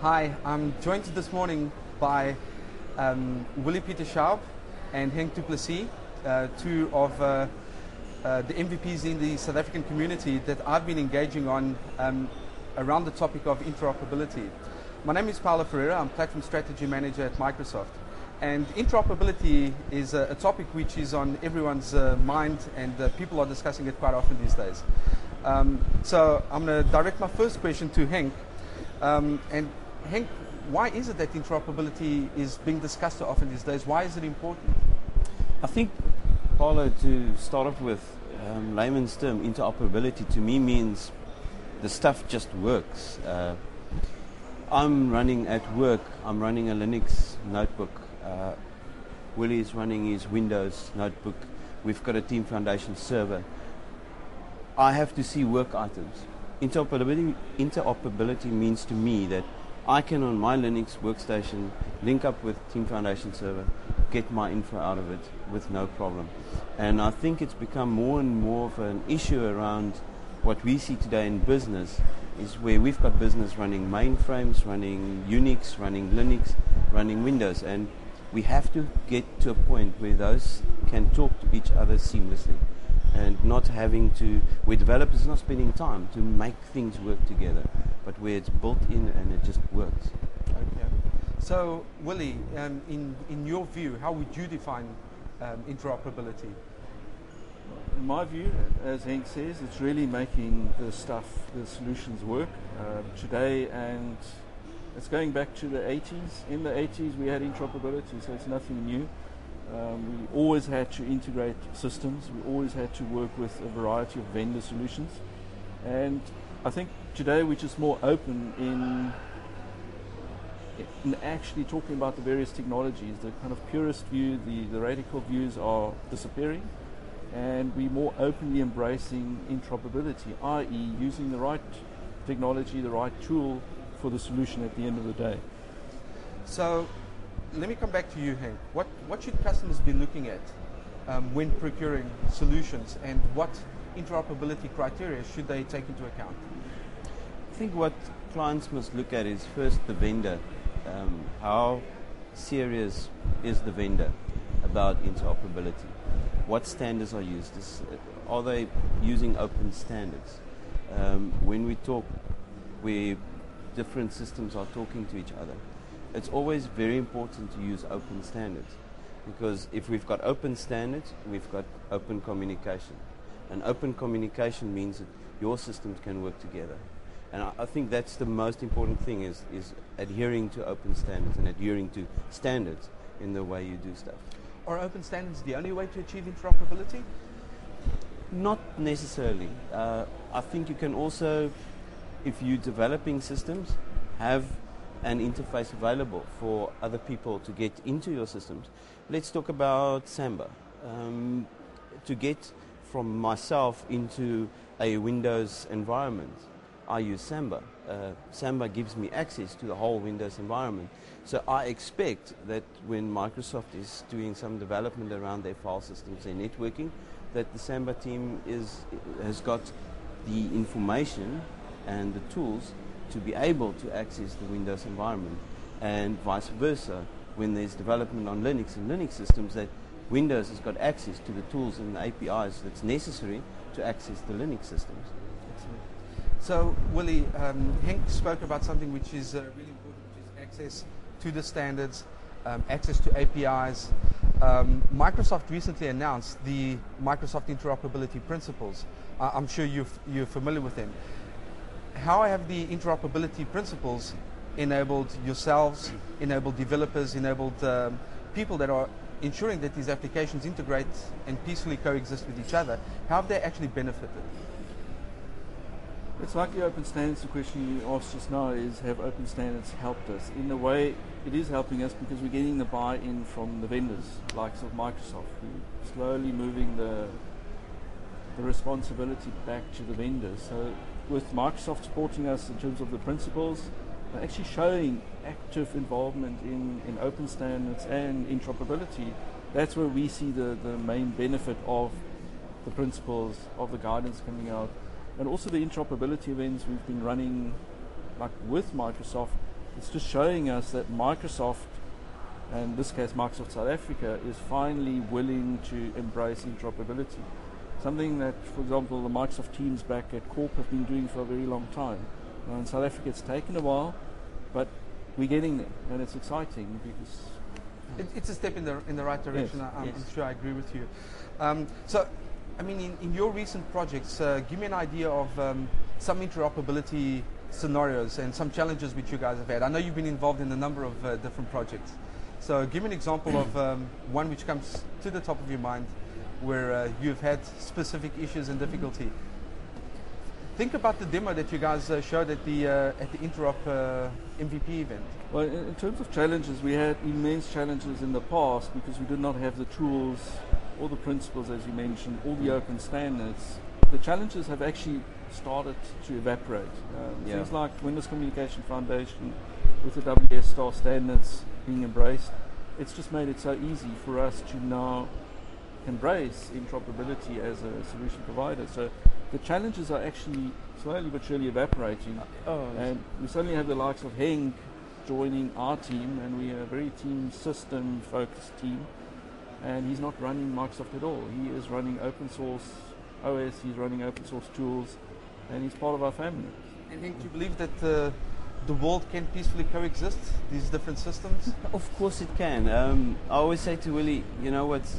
Hi, I'm joined this morning by Willie Peter Schaub and Henk du Plessis, two of the MVPs in the South African community that I've been engaging on around the topic of interoperability. My name is Paulo Ferreira, I'm Platform Strategy Manager at Microsoft. And interoperability is a topic which is on everyone's mind, and people are discussing it quite often these days. So I'm going to direct my first question to Henk. And Henk, why is it that interoperability is being discussed so often these days? Why is it important? I think, Paulo, to start off with, layman's term, interoperability to me means the stuff just works. I'm running at work, I'm running a Linux notebook. Willie is running his Windows notebook. We've got a Team Foundation server. I have to see work items. Interoperability means to me that I can, on my Linux workstation, link up with Team Foundation server, get my info out of it with no problem. And I think it's become more and more of an issue around what we see today in business, is where we've got business running mainframes, running Unix, running Linux, running Windows, and we have to get to a point where those can talk to each other seamlessly, and not having to, where developers are not spending time to make things work together, but where it's built in and it just works. Okay. So, Willie, in your view, how would you define interoperability? In my view, as Henk says, it's really making the solutions work today, and it's going back to the 80s. In the 80s we had interoperability, so it's nothing new. We always had to integrate systems, we always had to work with a variety of vendor solutions, and I think today we're just more open in actually talking about the various technologies. The kind of purist view, the radical views are disappearing, and we're more openly embracing interoperability, i.e. using the right technology, the right tool for the solution at the end of the day. So let me come back to you, Henk. What should customers be looking at when procuring solutions, and what interoperability criteria should they take into account? I think what clients must look at is first the vendor. How serious is the vendor about interoperability? What standards are used? Are they using open standards? When we talk where different systems are talking to each other, it's always very important to use open standards, because if we've got open standards, we've got open communication. And open communication means that your systems can work together. And I think that's the most important thing, is adhering to open standards and adhering to standards in the way you do stuff. Are open standards the only way to achieve interoperability? Not necessarily. I think you can also, if you're developing systems, have an interface available for other people to get into your systems. Let's talk about Samba. To get from myself into a Windows environment, I use Samba. Samba gives me access to the whole Windows environment. So I expect that when Microsoft is doing some development around their file systems, their networking, that the Samba team has got the information and the tools to be able to access the Windows environment, and vice versa. When there's development on Linux and Linux systems, that Windows has got access to the tools and the APIs that's necessary to access the Linux systems. Excellent. So, Willie, Henk spoke about something which is really important, which is access to the standards, access to APIs. Microsoft recently announced the Microsoft Interoperability Principles. I'm sure you're familiar with them. How have the interoperability principles enabled yourselves, enabled developers, enabled people that are ensuring that these applications integrate and peacefully coexist with each other? How have they actually benefited? It's like the open standards. The question you asked just now is, have open standards helped us? In a way, it is helping us, because we're getting the buy-in from the vendors, like of Microsoft. We're slowly moving the responsibility back to the vendors. So with Microsoft supporting us in terms of the principles, they're actually showing active involvement in open standards and interoperability. That's where we see the main benefit of the principles, of the guidance coming out. And also the interoperability events we've been running, like with Microsoft, it's just showing us that Microsoft, and in this case Microsoft South Africa, is finally willing to embrace interoperability. Something that, for example, the Microsoft teams back at Corp have been doing for a very long time. In South Africa it's taken a while, but we're getting there, and it's exciting because it's a step in the right direction. Yes. I'm sure I agree with you. So, I mean, in your recent projects, give me an idea of some interoperability scenarios and some challenges which you guys have had. I know you've been involved in a number of different projects. So give me an example of one which comes to the top of your mind where you've had specific issues and difficulty. Think about the demo that you guys showed at the Interop MVP event. Well, in terms of challenges, we had immense challenges in the past because we did not have the tools or the principles, as you mentioned, all the open standards. The challenges have actually started to evaporate. Things like Windows Communication Foundation with the WS Star standards being embraced, it's just made it so easy for us to now embrace interoperability as a solution provider. So the challenges are actually slowly but surely evaporating. And we suddenly have the likes of Henk joining our team, and we are a very team system focused team, and he's not running Microsoft at all. He is running open source OS, he's running open source tools, and he's part of our family. And Henk, do you believe that the world can peacefully coexist, these different systems? Of course it can. I always say to Willie, you know what's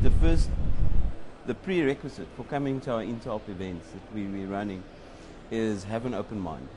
the prerequisite for coming to our Interop events that we're running is have an open mind.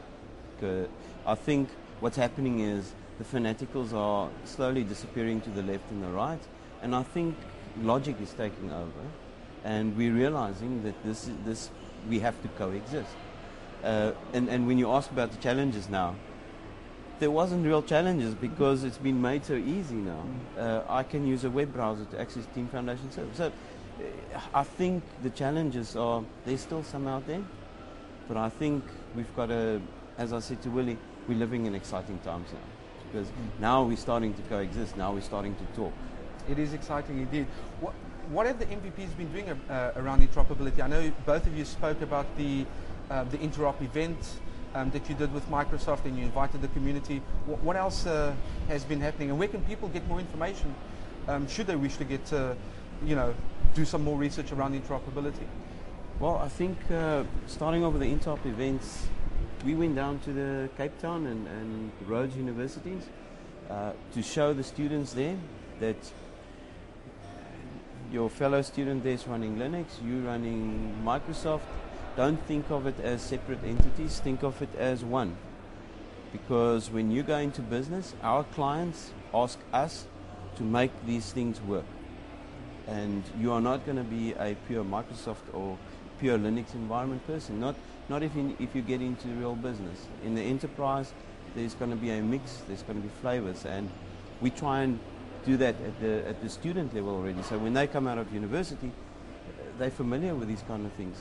I think what's happening is the fanaticals are slowly disappearing to the left and the right, and I think logic is taking over, and we're realizing that this we have to coexist. And when you ask about the challenges now, there wasn't real challenges because it's been made so easy now. I can use a web browser to access Team Foundation service. So I think the challenges are, there's still some out there, but I think we've got to, as I said to Willie, we're living in exciting times now. Because now we're starting to coexist, now we're starting to talk. It is exciting indeed. What have the MVPs been doing around interoperability? I know both of you spoke about the Interop event that you did with Microsoft, and you invited the community. What else has been happening, and where can people get more information should they wish to get do some more research around interoperability? Well, I think starting off with the Interop events, we went down to the Cape Town and Rhodes universities to show the students there that your fellow student there is running Linux, you running Microsoft. Don't think of it as separate entities, think of it as one. Because when you go into business, our clients ask us to make these things work. And you are not going to be a pure Microsoft or pure Linux environment person, not if you get into real business. In the enterprise, there's going to be a mix, there's going to be flavors, and we try and do that at the student level already. So when they come out of university, they're familiar with these kind of things.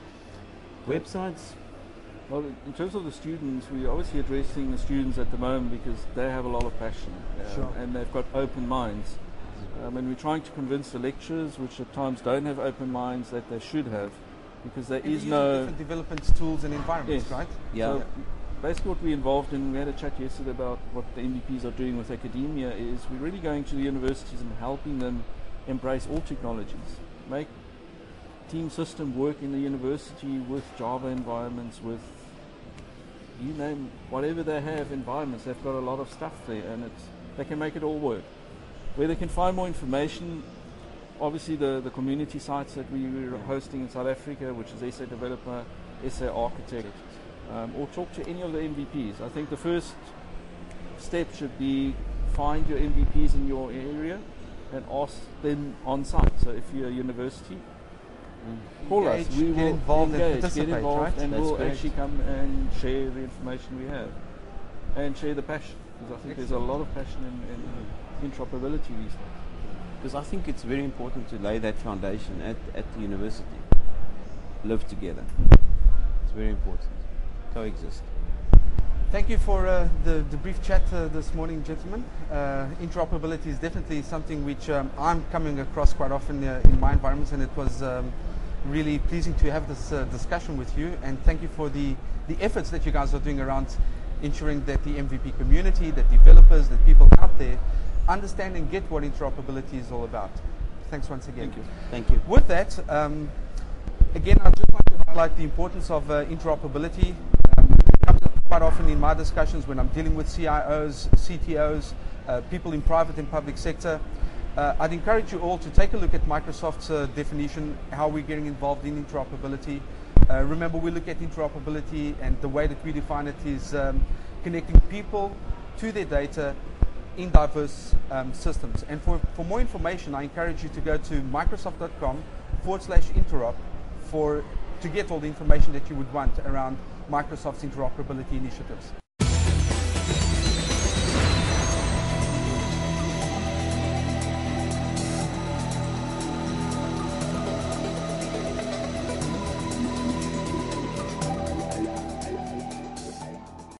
Websites? Well, in terms of the students, we're obviously addressing the students at the moment because they have a lot of passion and they've got open minds. And we're trying to convince the lecturers, which at times don't have open minds, that they should have, because there is no different development tools and environments, right? Yeah. So basically, what we're involved in, we had a chat yesterday about what the MVPs are doing with academia. Is we're really going to the universities and helping them embrace all technologies, make team system work in the university with Java environments, with you name whatever they have environments. They've got a lot of stuff there, and they can make it all work. Where they can find more information, obviously the community sites that we were hosting in South Africa, which is SA Developer, SA Architect, or talk to any of the MVPs. I think the first step should be find your MVPs in your area and ask them on site. So if you're a university, call us. We will get involved and engage, participate, get involved, right? and That's we'll great. actually come and share the information we have and share the passion, because I think there's a lot of passion in interoperability these days. Because I think it's very important to lay that foundation at the university. Live together. It's very important. Coexist. Thank you for the brief chat this morning, gentlemen. Interoperability is definitely something which I'm coming across quite often in my environments, and it was really pleasing to have this discussion with you, and thank you for the efforts that you guys are doing around ensuring that the MVP community, that developers, that people out there understand and get what interoperability is all about. Thanks once again. Thank you. Thank you. With that, again, I'd just like to highlight the importance of interoperability. It comes up quite often in my discussions when I'm dealing with CIOs, CTOs, people in private and public sector. I'd encourage you all to take a look at Microsoft's definition, how we're getting involved in interoperability. Remember, we look at interoperability, and the way that we define it is connecting people to their data in diverse systems. And for more information, I encourage you to go to microsoft.com/interop to get all the information that you would want around Microsoft's interoperability initiatives.